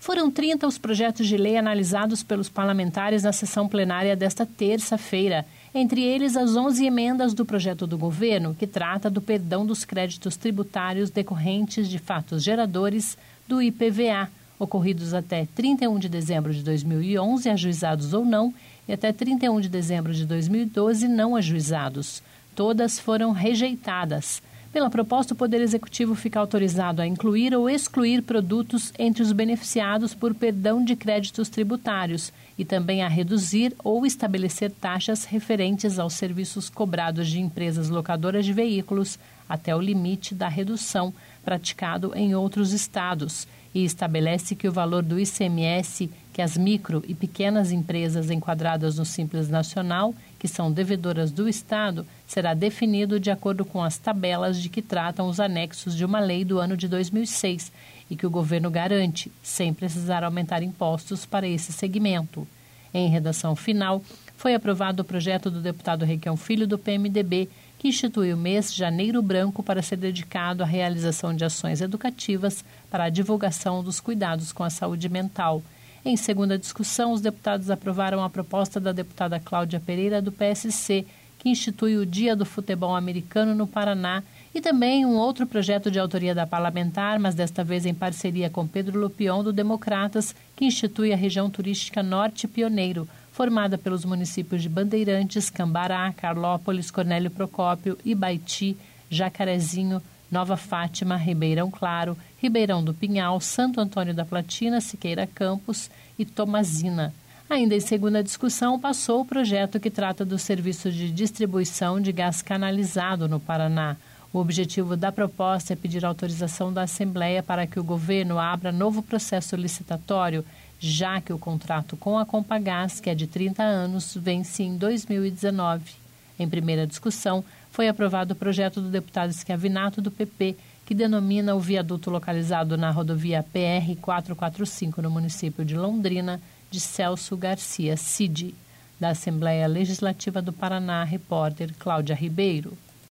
Foram 30 os projetos de lei analisados pelos parlamentares na sessão plenária desta terça-feira. Entre eles, as 11 emendas do projeto do governo, que trata do perdão dos créditos tributários decorrentes de fatos geradores do IPVA, ocorridos até 31 de dezembro de 2011, ajuizados ou não, e até 31 de dezembro de 2012, não ajuizados. Todas foram rejeitadas. Pela proposta, o Poder Executivo fica autorizado a incluir ou excluir produtos entre os beneficiados por perdão de créditos tributários e também a reduzir ou estabelecer taxas referentes aos serviços cobrados de empresas locadoras de veículos até o limite da redução praticado em outros estados e estabelece que o valor do ICMS que as micro e pequenas empresas enquadradas no Simples Nacional, que são devedoras do Estado, será definido de acordo com as tabelas de que tratam os anexos de uma lei do ano de 2006 e que o governo garante, sem precisar aumentar impostos para esse segmento. Em redação final, foi aprovado o projeto do deputado Requião Filho, do PMDB, que institui o mês Janeiro Branco para ser dedicado à realização de ações educativas para a divulgação dos cuidados com a saúde mental. Em segunda discussão, os deputados aprovaram a proposta da deputada Cláudia Pereira, do PSC, que institui o Dia do Futebol Americano no Paraná, e também um outro projeto de autoria da parlamentar, mas desta vez em parceria com Pedro Lupion, do Democratas, que institui a região turística Norte Pioneiro, formada pelos municípios de Bandeirantes, Cambará, Carlópolis, Cornélio Procópio, Ibaiti, Jacarezinho, Nova Fátima, Ribeirão Claro, Ribeirão do Pinhal, Santo Antônio da Platina, Siqueira Campos e Tomazina. Ainda em segunda discussão, passou o projeto que trata do serviço de distribuição de gás canalizado no Paraná. O objetivo da proposta é pedir autorização da Assembleia para que o governo abra novo processo licitatório, já que o contrato com a Compagás, que é de 30 anos, vence em 2019. Em primeira discussão, foi aprovado o projeto do deputado Schiavinato, do PP, que denomina o viaduto localizado na rodovia PR-445, no município de Londrina, de Celso Garcia Cid. Da Assembleia Legislativa do Paraná, repórter Cláudia Ribeiro.